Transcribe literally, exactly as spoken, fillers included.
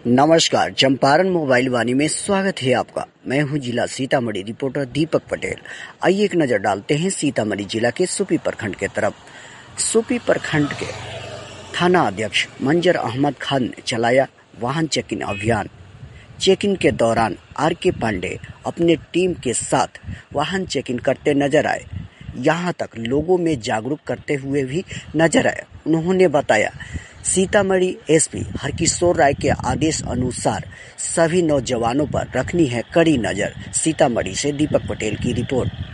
नमस्कार, चंपारण मोबाइल वाणी में स्वागत है आपका। मैं हूं जिला सीतामढ़ी रिपोर्टर दीपक पटेल। आइए एक नजर डालते हैं सीतामढ़ी जिला के सुपी प्रखंड के तरफ। सुपी प्रखंड के थाना अध्यक्ष मंजर अहमद खान ने चलाया वाहन चेकिंग अभियान। चेकिंग के दौरान आर के पांडे अपने टीम के साथ वाहन चेकिंग करते नजर आए, यहां तक लोगों में जागरूक करते हुए भी नजर आए। उन्होंने बताया, सीतामढ़ी एसपी हरकिशोर राय के आदेश अनुसार सभी नौजवानों पर रखनी है कड़ी नजर। सीतामढ़ी से दीपक पटेल की रिपोर्ट।